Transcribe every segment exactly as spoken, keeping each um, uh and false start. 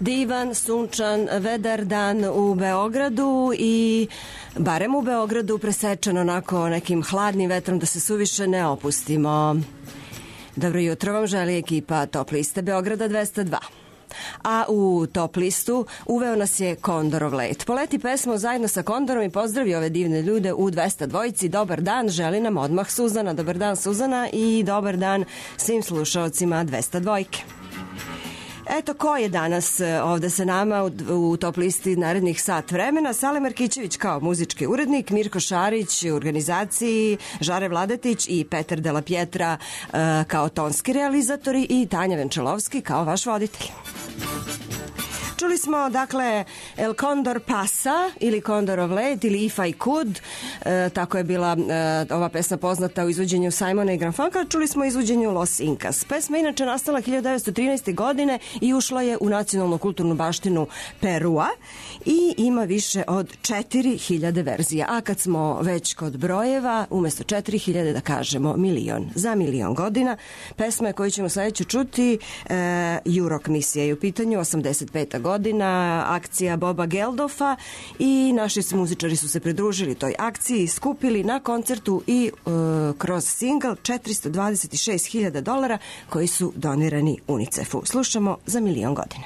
Divan, sunčan, vedar dan u Beogradu i barem u Beogradu presečan onako nekim hladnim vetrom da se suviše ne opustimo. Dobro jutro vam želi ekipa Top liste Beograda dvesta dva. A u Top listu uveo nas je Kondorov let. Poleti pesmu zajedno sa Kondorom i pozdravi ove divne ljude u dvesta dvojici. Dobar dan, želi nam odmah Suzana. Dobar dan Suzana i dobar dan svim slušalcima dvesta dvojke. Eto ko je danas ovde sa nama u, u Top listi narednih sat vremena. Sale Markićević kao muzički urednik, Mirko Šarić u organizaciji, Žare Vladetić i Petar Dela Pietra uh, kao tonski realizatori i Tanja Venčelovski kao vaš voditelj. Čuli smo, dakle, El Condor Pasa ili Kondorov let ili If I Could, e, tako je bila e, ova pesma poznata u izvođenju Simona i Garfunkel. Čuli smo izvođenju Los Incas. Pesma inače nastala hiljadu devetsto trinaeste. godine i ušla je u nacionalnu kulturnu baštinu Perua i ima više od četiri hiljade verzija. A kad smo već kod brojeva, umesto četiri hiljade da kažemo milion. Za milion godina. Pesma koju ćemo sledeću čuti e, Jurok misija je u pitanju, osamdeset peta godina, akcija Boba Geldofa i naši muzičari su se pridružili toj akciji, skupili na koncertu i e, kroz single četiristo dvadeset šest hiljada dolara koji su donirani UNICEF-u. Slušamo Za milion godina.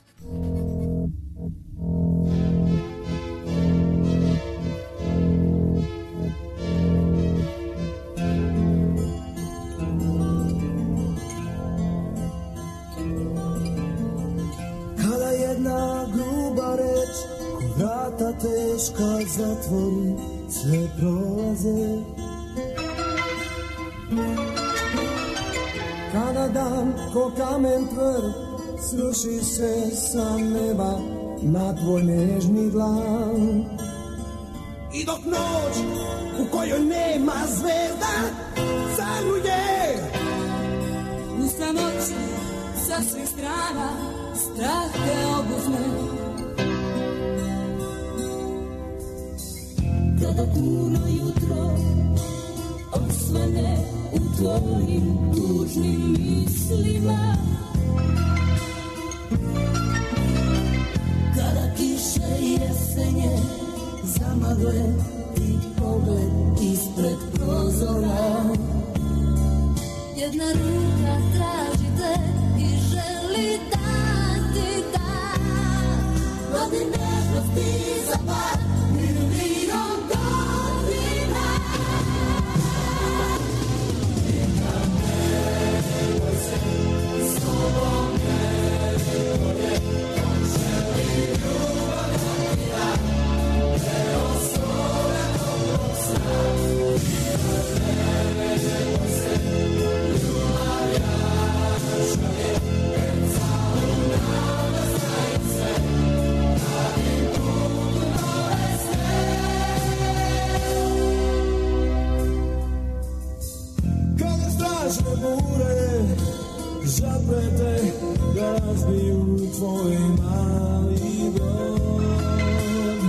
Jedna gruba reč, ko vrata teška zatvori, sve prolaze. Kada dan ko kamen tvrd sruši se sa neba na tvoj nežni dlan. I dok noć u kojoj nema zvezda zagruje, u samoći sa svih strana strah te obuzme. Kada puno jutro osvane u tvojim tužnim mislima, kada kiše jesenje zamagle ti pogled ispred prozora, jedna ruka traži te i želi da radi nežnosti za par milion godina. Neka nemoj se s tobom nebolje, on želi ljubav da te osove dobrog sna. Neka nemoj se ljubav jača je, pred calu nada znaj sve. Strašne bure zaprete da razbiju tvoj mali dom.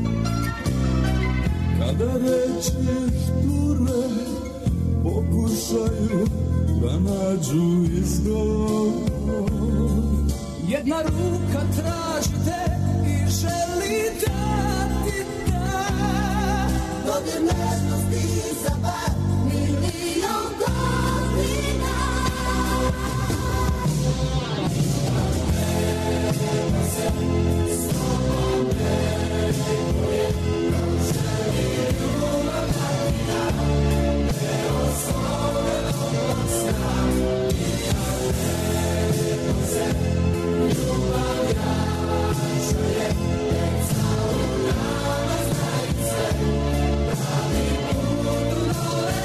Kada reče šture pokušaju da nađu izgovor, jedna ruka traži te i želi da ti da dodir nežnosti za bar milion godina. Nema se s tobom neko je, on želi ljubav da ti da te osove dobrog sna. Nema se ljubav jača je, pred calu nama znaj sve. Pravi put u nove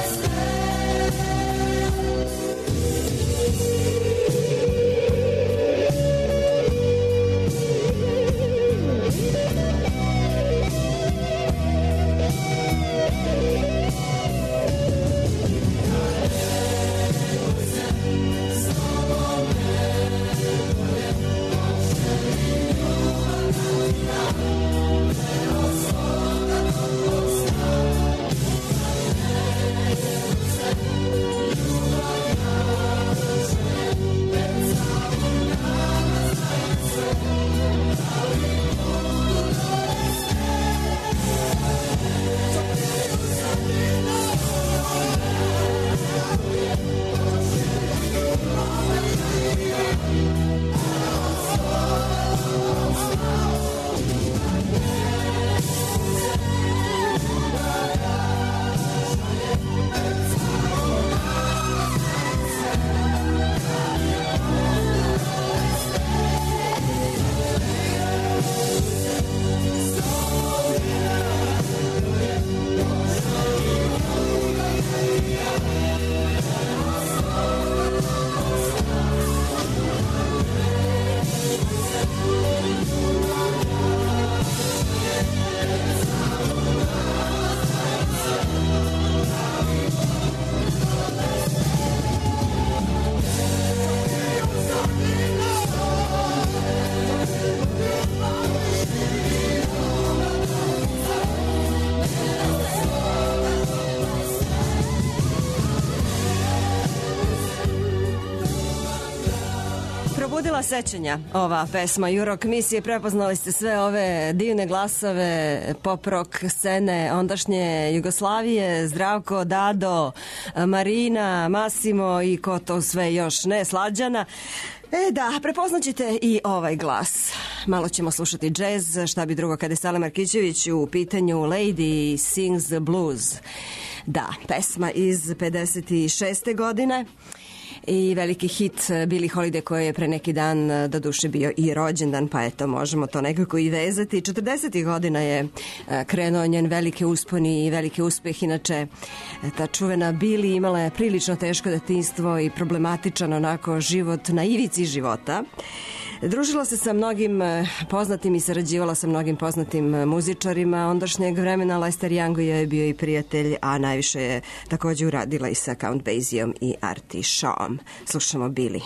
probudila sećanja ova pesma Jurok misije. Prepoznali ste sve ove divne glasove pop rock scene ondašnje Jugoslavije, Zdravko, Dado, Marina, Masimo i ko to sve još ne, Slađana. E da, prepoznaćete i ovaj glas. Malo ćemo slušati džez, šta bi drugo kada je Sale Markićević u pitanju Lady Sings the Blues. Da, pesma iz pedeset šeste godine i veliki hit Billie Holiday koji je pre neki dan do duše bio i rođendan, pa eto možemo to nekako i vezati. četrdesetih godina je krenuo njen veliki usponi i veliki uspeh. Inače, ta čuvena Billie imala je prilično teško detinjstvo i problematičan onako život na ivici života. Družila se sa mnogim poznatim i sarađivala sa mnogim poznatim muzičarima ondašnjeg vremena. Lester Young je bio i prijatelj, a najviše je također uradila i sa Count Basiom i Artie Shawom. Slušamo Billie.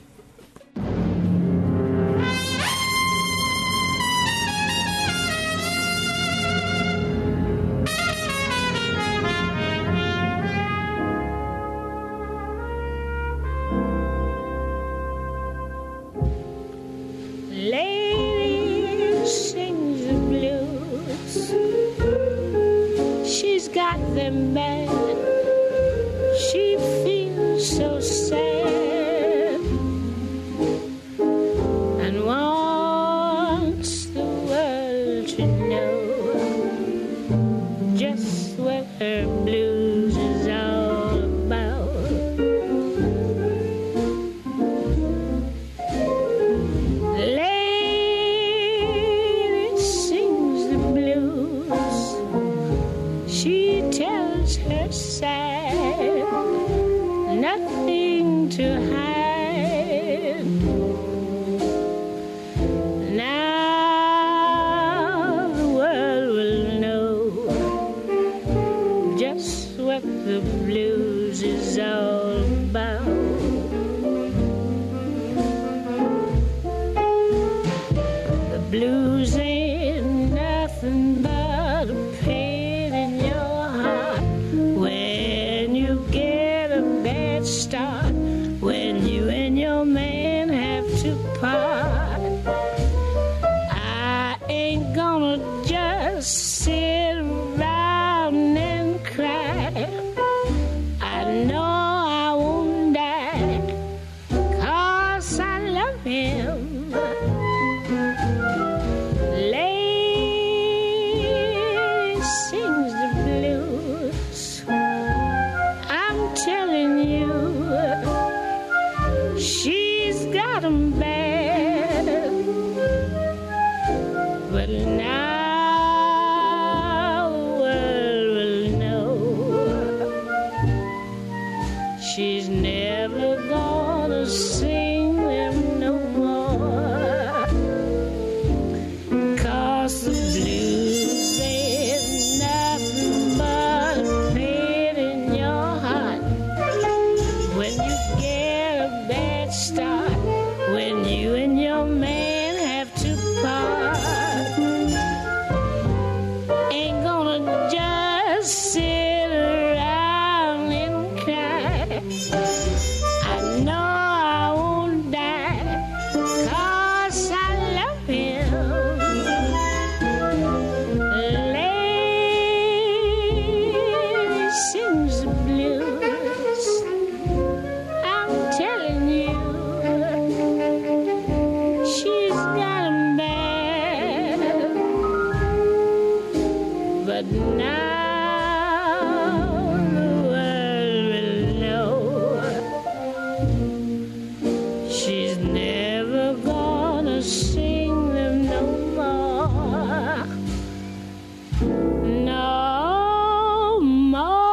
Them bad, she feels so sad and wants the world to know just what her blues is all about. The lady sings the blues, she tells her sad, nothing to hide. Now the world will know just what the blues is all about. The blues ain't nothing but a pain in your heart when you get a bad start, when you and your man have to part. I ain't gonna just sit around and cry. I know I won't die, 'cause I love him. Lady sings the blues, I'm telling you, she's got 'em bad. But now the world will know she's never gonna sing them no more, 'cause the blues ain't nothing but a pain in your heart when you get a bad start, when you and your man have to part. Ain't gonna just sit around and cry. I know I won't die, 'cause I love him. Lady sings the blues, I'm telling you, she's got 'em bad. But now the world will know she's never gonna sing them no more, no more.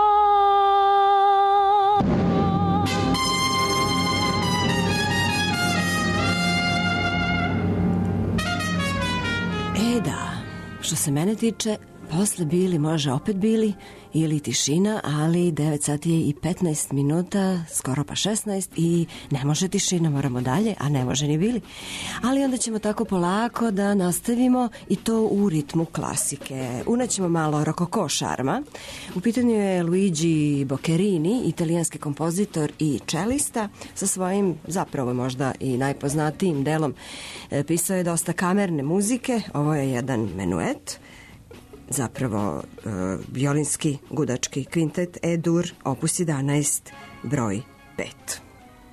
E da, što se mene tiče, posle Bili može opet Bili ili tišina, ali devet sati je i petnaest minuta, skoro pa šesnaest i ne može tišina, moramo dalje, a ne može ni Bili. Ali onda ćemo tako polako da nastavimo i to u ritmu klasike. Unećemo malo rokoko šarma. U pitanju je Luigi Boccherini, italijanski kompozitor i čelista, sa svojim zapravo možda i najpoznatijim delom. E, pisao je dosta kamerne muzike, ovo je jedan menuet, zapravo e, violinski gudački kvintet E-dur, opus jedanaest, broj pet.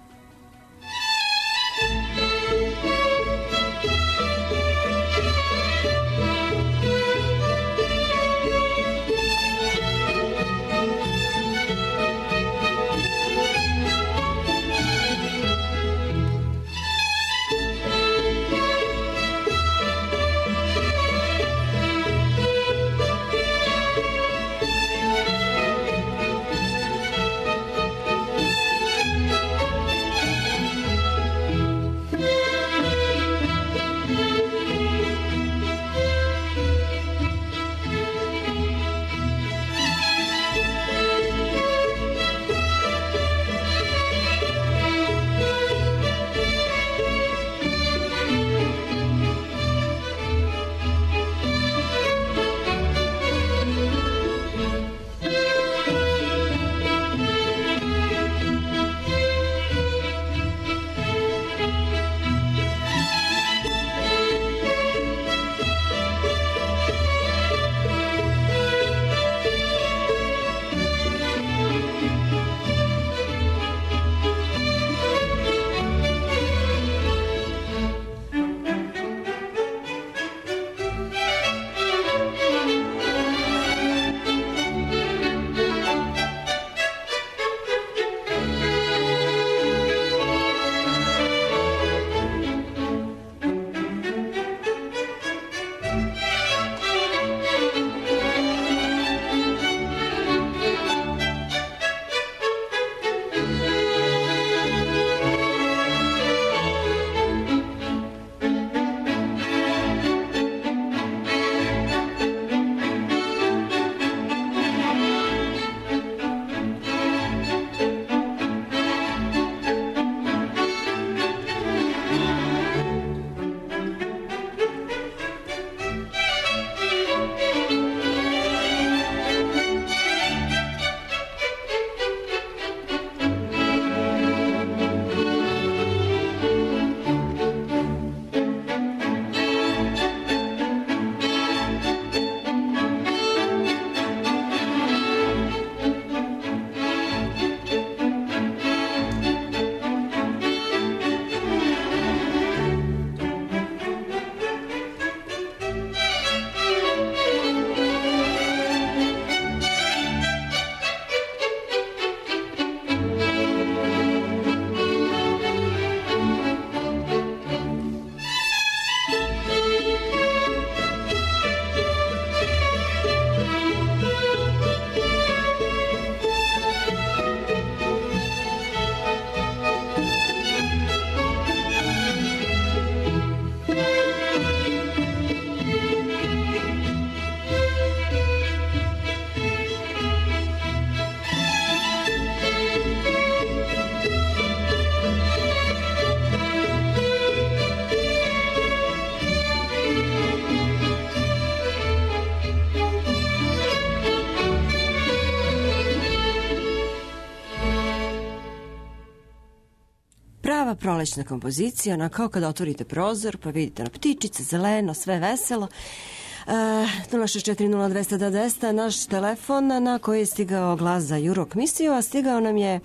Prava prolećna kompozicija, ona kao kad otvorite prozor pa vidite na ptičice, zeleno, sve veselo. Uh, nula šest četiri nula dvesta dvesta naš telefon na koji je stigao glas za Jurok misiju, a stigao nam je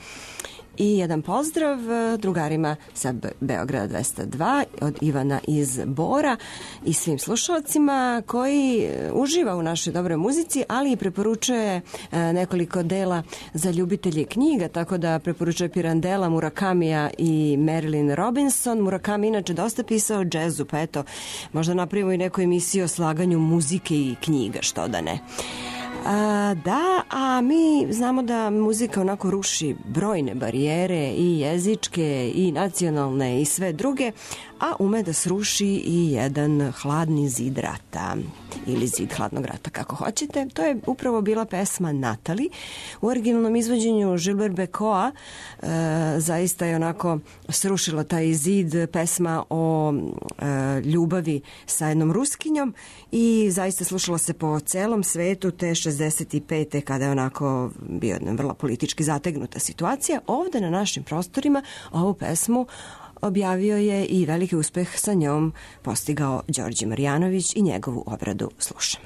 i jedan pozdrav drugarima sa Beograda dvesta dva od Ivana iz Bora i svim slušalcima koji uživa u našoj dobroj muzici, ali i preporučuje nekoliko dela za ljubitelje knjiga, tako da preporučuje Pirandela, Murakamija i Marilyn Robinson. Murakami inače dosta pisao o džezu, pa eto, možda napravimo i neku emisiju o slaganju muzike i knjiga, što da ne. A, da, a mi znamo da muzika onako ruši brojne barijere i jezičke i nacionalne i sve druge, a ume da sruši i jedan hladni zid rata ili zid hladnog rata, kako hoćete. To je upravo bila pesma Natali. U originalnom izvođenju Gilbert Bécaud e, zaista je onako srušila taj zid, pesma o e, ljubavi sa jednom Ruskinjom i zaista slušala se po celom svetu te šezdeset pete kada je onako bio jedna vrlo politički zategnuta situacija. Ovde na našim prostorima ovu pesmu objavio je i veliki uspeh sa njom postigao Đorđe Marjanović i njegovu obradu slušamo.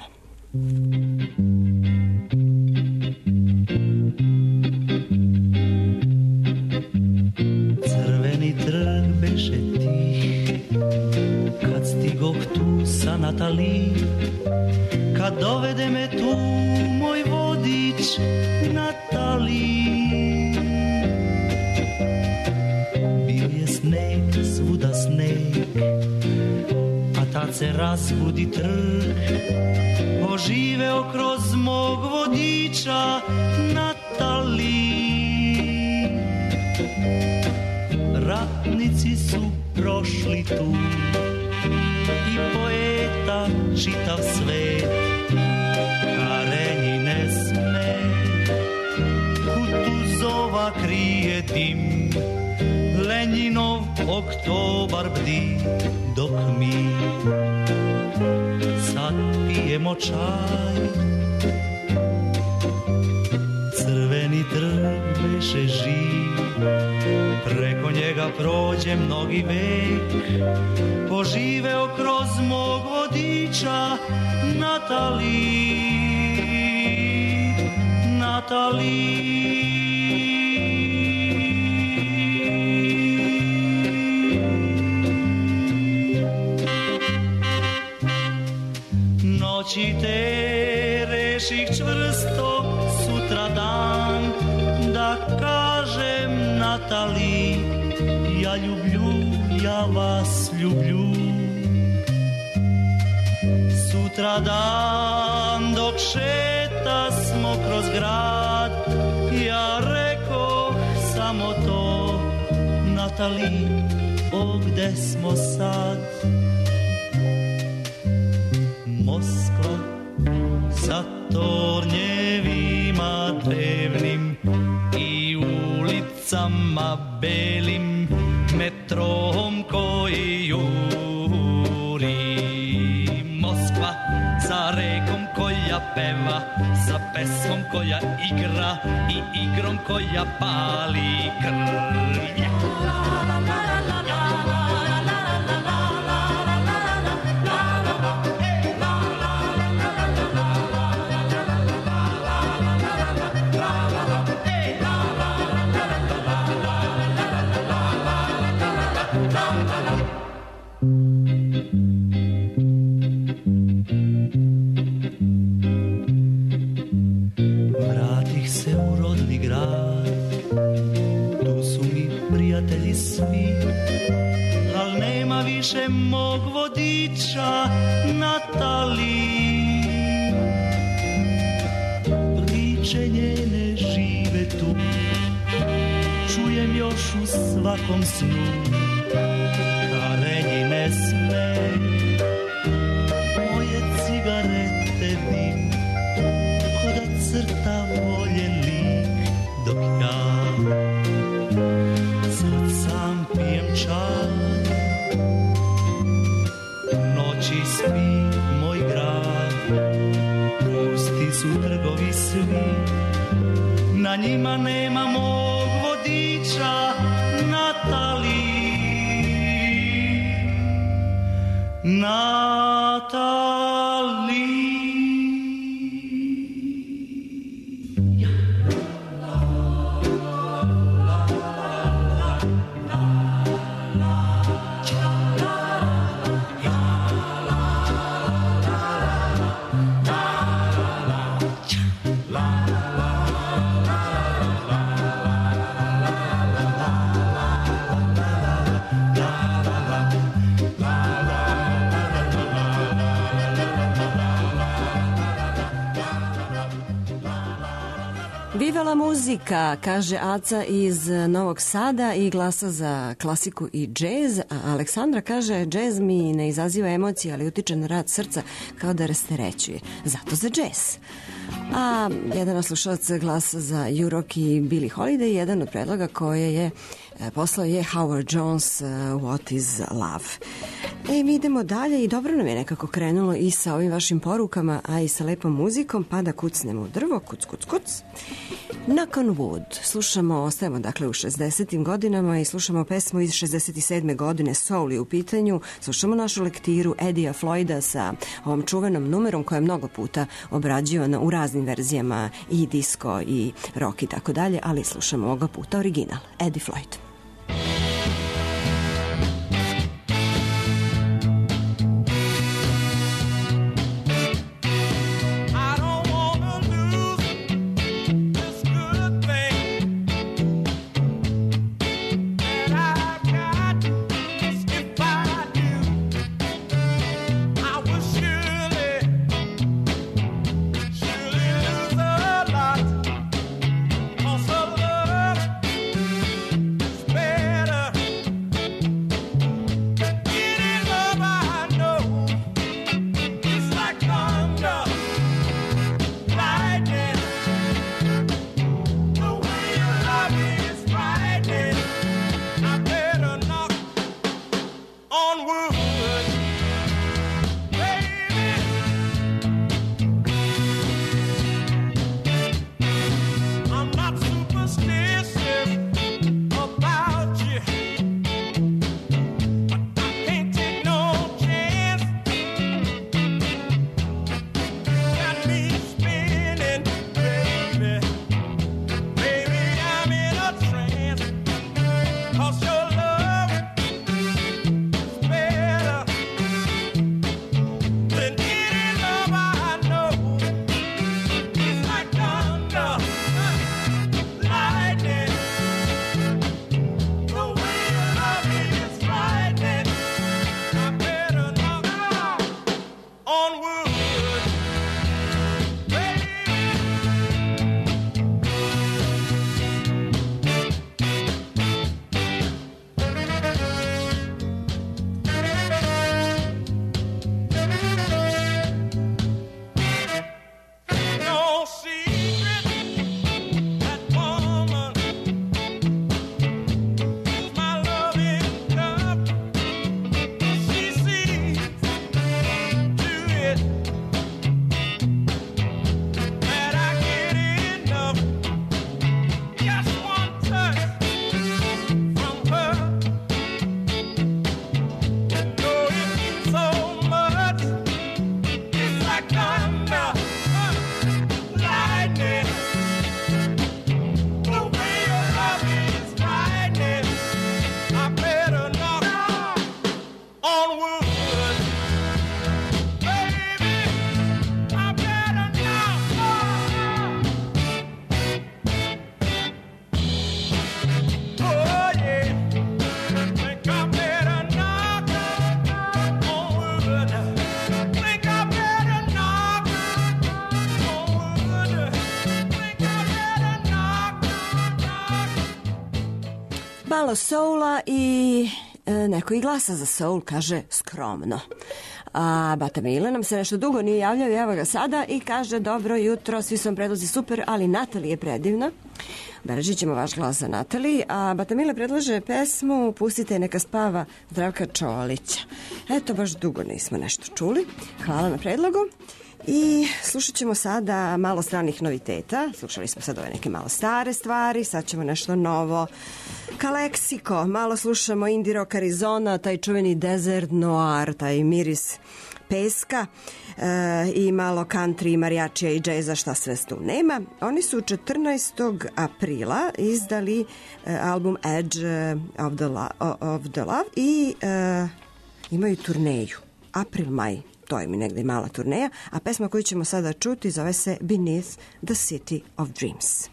Crveni trg beše tih kad stigoh tu sa Natali, kad dovede me tu moj vodič Natali. Sneg, svuda sneg, a tad se razbudi trg, oživeo kroz mog vodiča Natali. Ratnici su prošli tu i poeta čitav svet, Karenjine sme, Kutuzova krije dim, Lenjinov oktobar bdi, dok mi sad pijemo čaj. Crveni trg beše živ, preko njega prođe mnogi vek, poživeo kroz mog vodiča Natali, Natali. Noći te reših čvrsto sutra dan, da kažem Natali, ja ljublju, ja vas ljublju. Sutra dan dok šeta smo kroz grad, ja rekoh samo to, Natali, o gde smo sad? Moskva sa tornjevima drevnim i ulicama belim, metrom koji juri. Moskva sa rekom koja peva, sa pesmom koja igra i igrom koja pali krv. Više mog vodiča Natali, priče njene žive tu, čujem još u svakom snu, Karenjine sme, moje cigarete dim, ko da crta voljen lik, dok ja sad sam pijem čaj. Noći spi moj grad, pusti su trgovi svi, na njima nema mog vodiča Natali, Natali. muzika, kaže Aca iz Novog Sada i glasa za klasiku i džez, a Aleksandra kaže džez mi ne izaziva emocije, ali utiče na rad srca kao da rasterećuje. Zato za džez. A jedan od slušalaca glasa za Jurok i Billie Holiday, jedan od predloga koje je poslao je Howard Jones, uh, What is Love. E, mi idemo dalje i dobro nam je nekako krenulo i sa ovim vašim porukama, a i sa lepom muzikom, pa da kucnemo u drvo, kuc, kuc, kuc. Knock on Wood. Slušamo, ostajemo dakle u šezdesetim godinama i slušamo pesmu iz šezdeset sedme godine, Soul je u pitanju. Slušamo našu lektiru Eddija Floyda sa ovom čuvenom numerom koja je mnogo puta obrađivana u raznim verzijama i disco i rock i tako dalje, ali slušamo ovoga puta original, Eddie Floyd. Malo soula i e, neko i glasa za soul, kaže skromno. A Bata Mile nam se nešto dugo nije javljao i evo ga sada i kaže dobro jutro, svi su vam predlozi super, ali Natali je predivna. Beležit ćemo vaš glas za Natali, a Bata Mile predlaže pesmu Pustite neka spava Zdravka Čolića. Eto, baš dugo nismo nešto čuli. Hvala na predlogu. I slušat ćemo sada malo stranih noviteta. Slušali smo sad ove neke malo stare stvari, sad ćemo nešto novo. Kaleksiko, malo slušamo indie rock Arizona, taj čuveni desert noir, taj miris peska e, i malo country, mariačija i džeza, šta sve tu nema. Oni su četrnaestog aprila izdali e, album Edge of the, Lo- of the Love i e, imaju turneju. April, maj. To je mi negde mala turneja, a pesma koju ćemo sada čuti zove se Beneath the City of Dreams.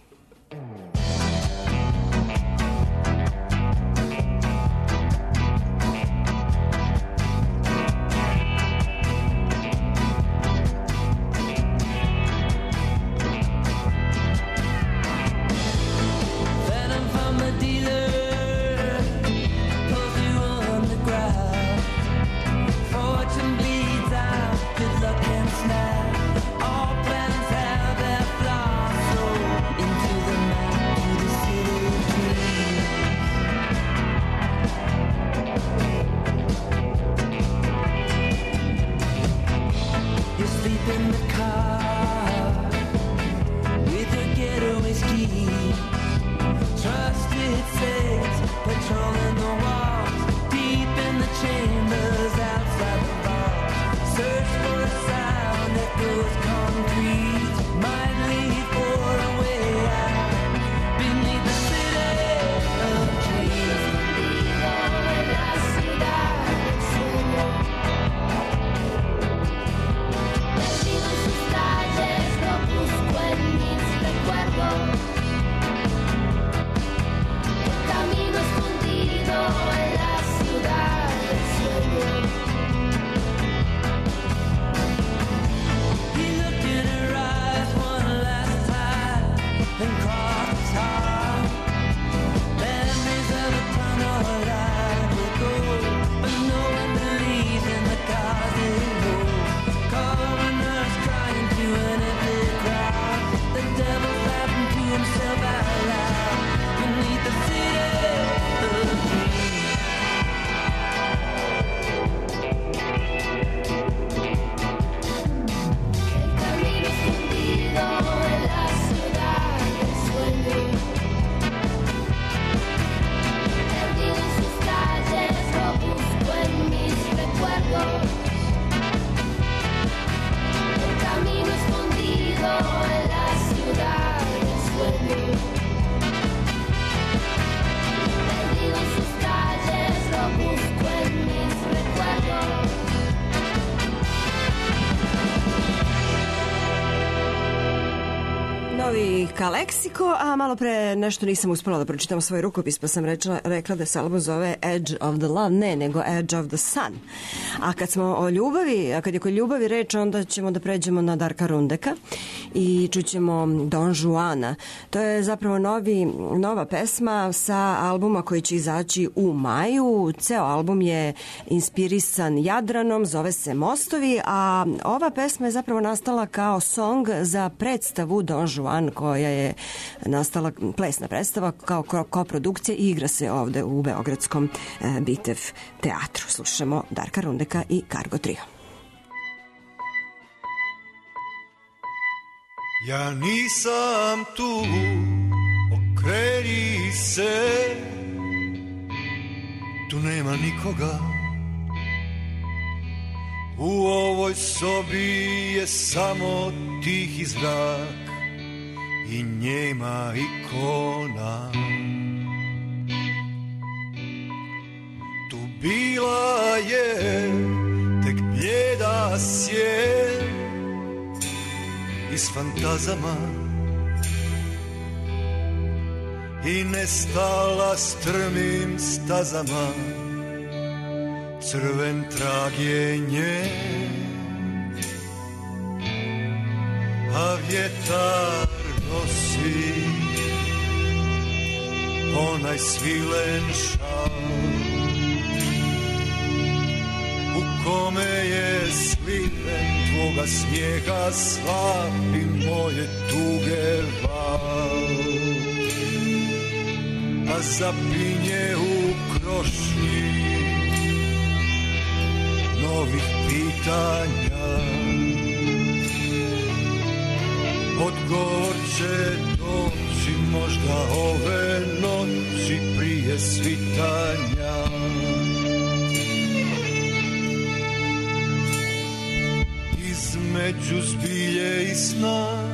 Kaleksiko, a malo pre nešto nisam uspela da pročitam svoj rukopis, pa sam rečla, rekla da se album zove Edge of the Love, ne, nego Edge of the Sun. A kad smo o ljubavi, a kad je kod ljubavi reč, onda ćemo da pređemo na Darka Rundeka i čućemo Don Juana. To je zapravo novi, nova pesma sa albuma koji će izaći u maju. Ceo album je inspirisan Jadranom, zove se Mostovi, a ova pesma je zapravo nastala kao song za predstavu Don Juan, koja je nastala, plesna predstava kao koprodukcija i igra se ovde u Beogradskom e, Bitev teatru. Slušamo Darka Rundeka i Cargo Trio. Ja nisam tu, okreni se, tu nema nikoga. U ovoj sobi je samo tihi zrak i njema ikona. Tu bila je tek bljeda sjen iz fantazama i nestala strmim stazama crven trag je nje, a vjetar nosi onaj svilen šal u kome je sliven tvoga smijeha slabi moje tuge val, a zapinje u krošnji novih pitanja. Odgovor će doći možda ove noći prije svitanja. Između zbilje i sna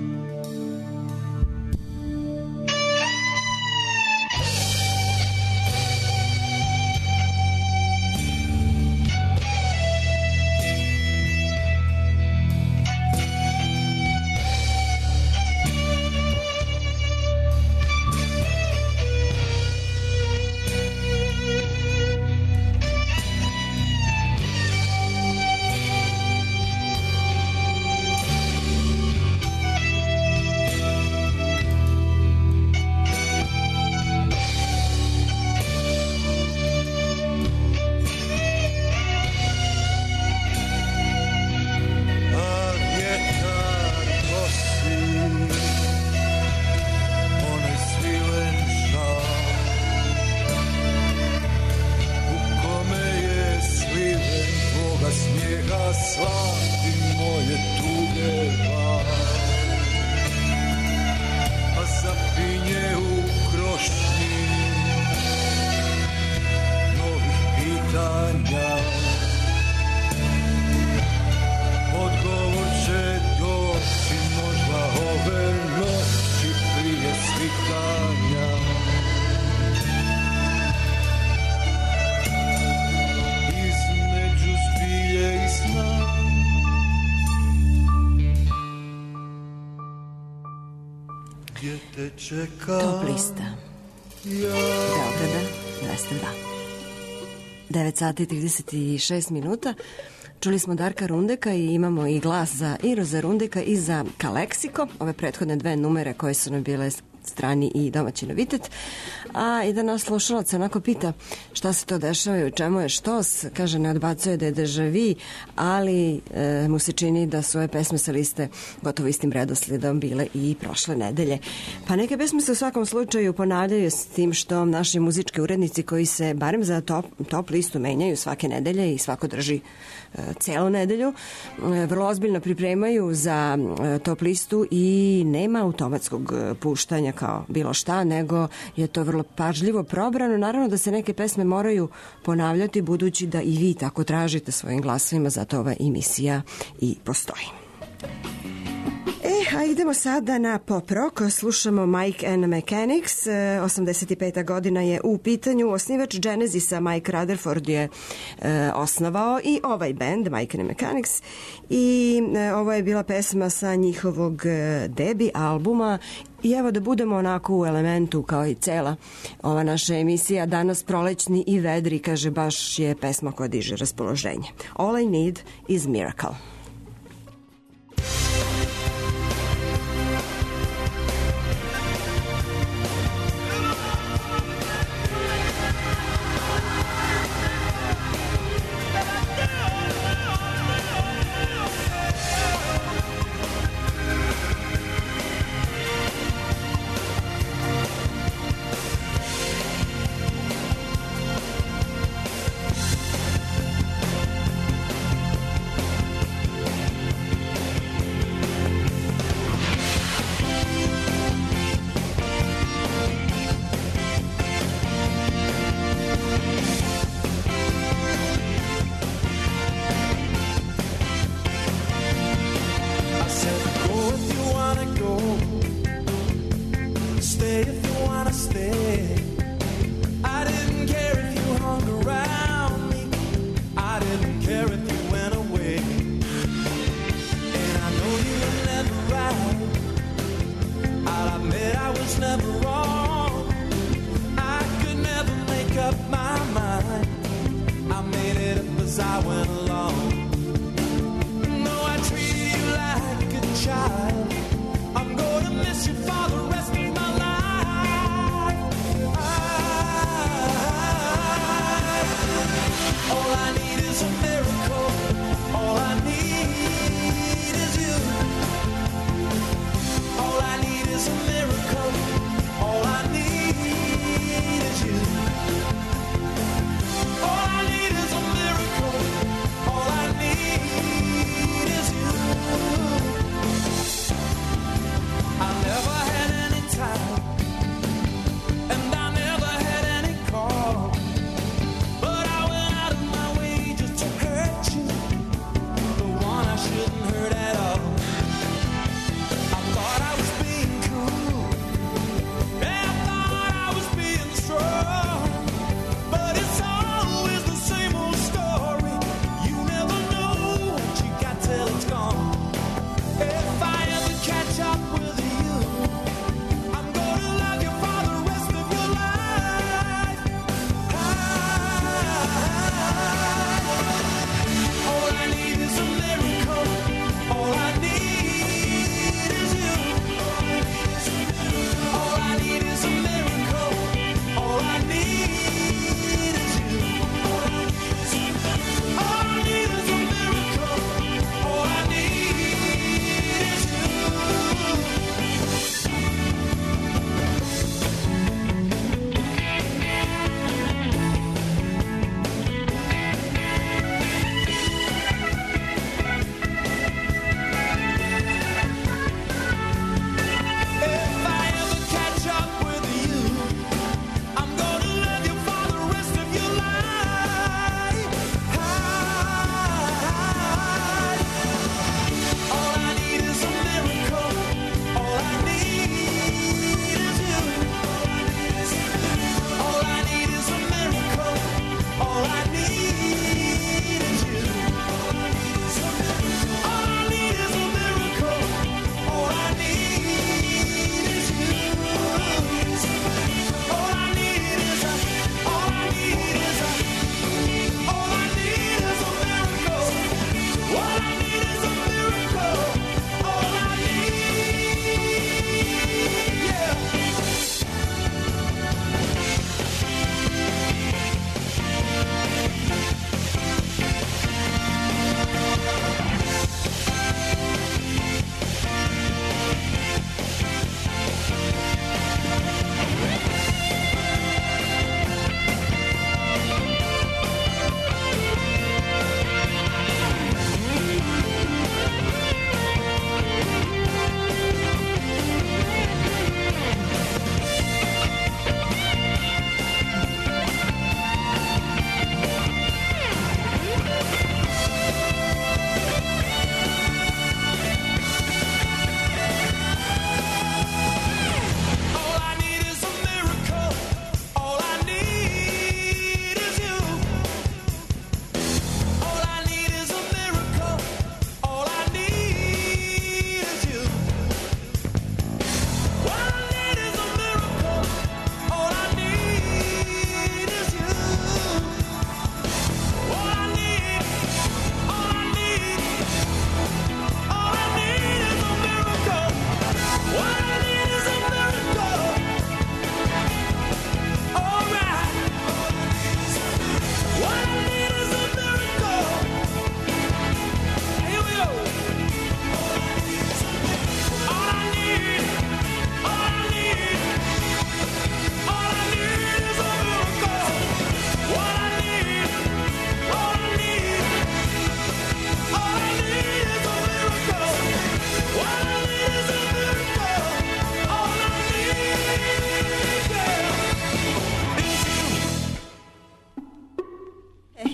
Top lista Beograda dvesta dva. devet sati i trideset šest minuta. Čuli smo Darka Rundeka i imamo i glas za Iroza Rundeka i za Kaleksiko, ove prethodne dve numere koje su nam bile strani i domaći novitet. A jedan nas slušalac onako pita šta se to dešava i u čemu je štos. Kaže, ne odbacuje da je deja vu, ali e, mu se čini da su ove pesme sa liste gotovo istim redosledom bile i prošle nedelje. Pa neke pesme se u svakom slučaju ponavljaju s tim što naši muzički urednici koji se barem za top, top listu menjaju svake nedelje i svako drži e, celu nedelju, e, vrlo ozbiljno pripremaju za e, top listu i nema automatskog puštanja kao bilo šta, nego je to vrlo pažljivo probrano. Naravno da se neke pesme moraju ponavljati budući da i vi tako tražite svojim glasovima, zato ova emisija i postoji. E, a idemo sada na pop rock. Slušamo Mike and Mechanics. osamdeset peta godina je u pitanju. Osnivač Genesisa Mike Rutherford je e, osnovao i ovaj band Mike and Mechanics i e, ovo je bila pesma sa njihovog e, debi albuma. I evo da budemo onako u elementu kao i cela ova naša emisija, danas prolećni i vedri, kaže, baš je pesma koja diže raspoloženje. All I Need is Miracle.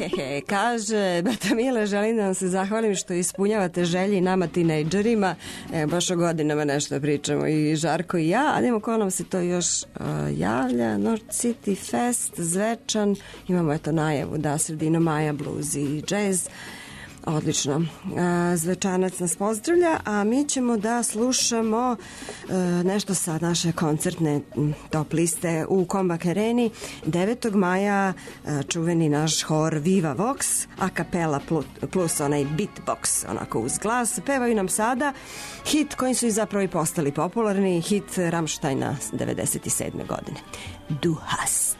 Hehehe, kaže, Bata Mile, želim da vam se zahvalim što ispunjavate želji nama tinejdžerima. E, baš o godinama nešto pričamo i Žarko i ja. A idemo ko nam se to još uh, javlja. North City Fest, Zvečan. Imamo eto najavu da sredina maja blues i jazz. Odlično. Zvečanac nas pozdravlja, a mi ćemo da slušamo nešto sa naše koncertne top liste u Kombak Areni. devetog maja čuveni naš hor Viva Vox, a kapela plus onaj beatbox, onako uz glas. Pevaju nam sada hit kojim su i zapravo i postali popularni, hit Rammsteina devedeset sedme godine. Du hast.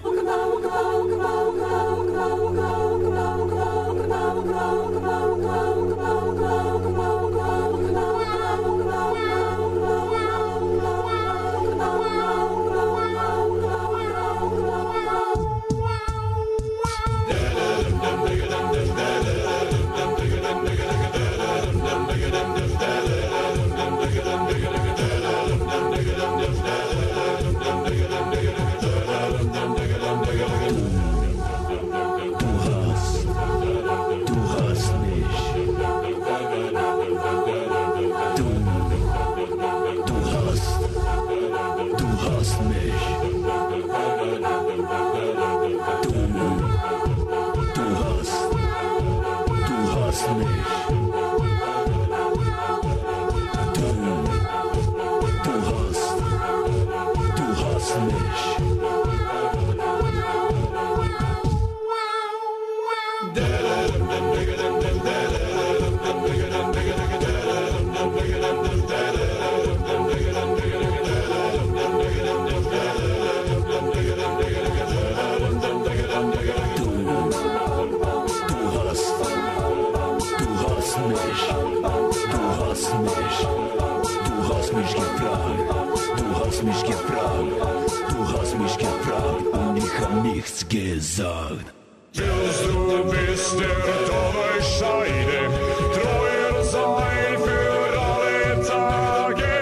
Nichts gesagt. Willst du bis der Donner scheide, treuer sein für alle Tage?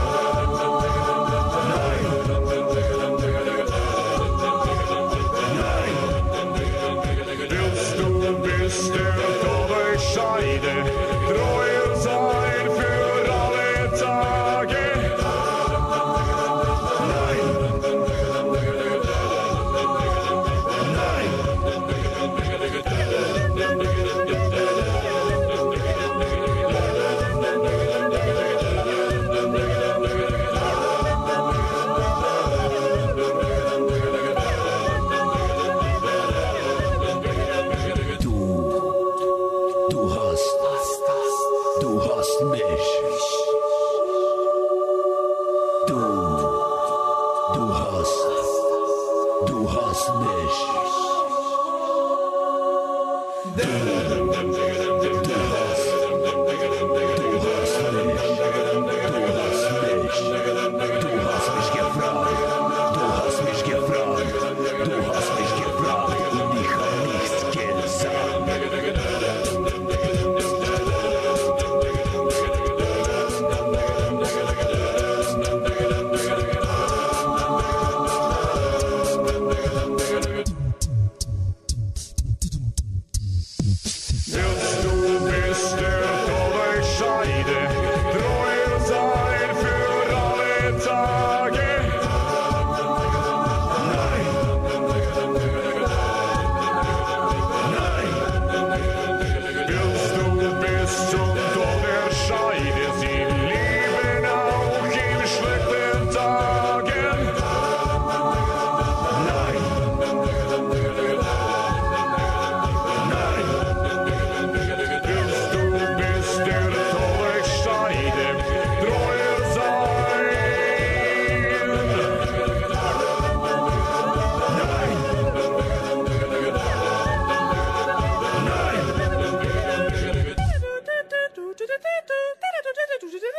Nein. Nein. Willst du bis der Donner scheide, treuer sein für alle Tage?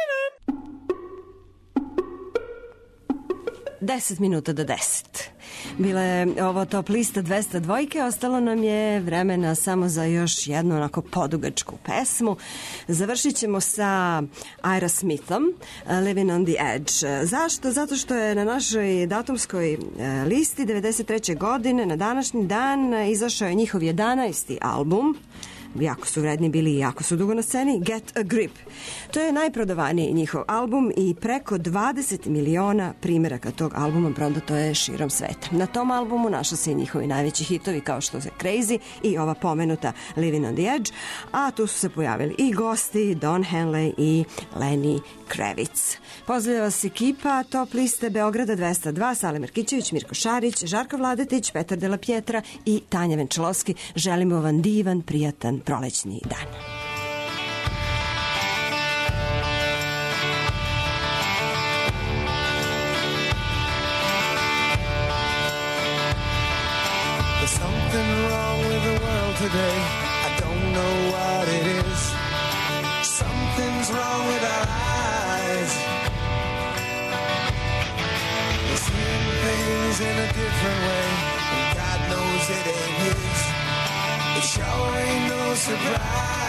deset minuta do deset. Bila je ovo top lista dvesta dvojke, ostalo nam je vremena samo za još jednu onako podugačku pesmu. Završit ćemo sa Aerosmithom, Living on the Edge. Zašto? Zato što je na našoj datumskoj listi devedeset treće godine na današnji dan izašao je njihov jedanaesti album. Jako su vredni bili i jako su dugo na sceni. Get a Grip. To je najprodavaniji njihov album i preko dvadeset miliona primjeraka tog albuma prodato je širom sveta. Na tom albumu našla se i njihovi najveći hitovi kao što je Crazy i ova pomenuta Living on the Edge, a tu su se pojavili i gosti Don Henley i Lenny Kravitz. Pozdravlja vas ekipa Top liste Beograda dvesta dva, Sale Markićević, Mirko Šarić, Žarko Vladetić, Petar Della Pietra i Tanja Venčelovski. Želimo vam divan, prijatan prolećni dan. There's something wrong with the world today. I don't know what it is. Something's wrong with our eyes. We're seeing things in a different way, and God knows it ain't his. It sure ain't no surprise.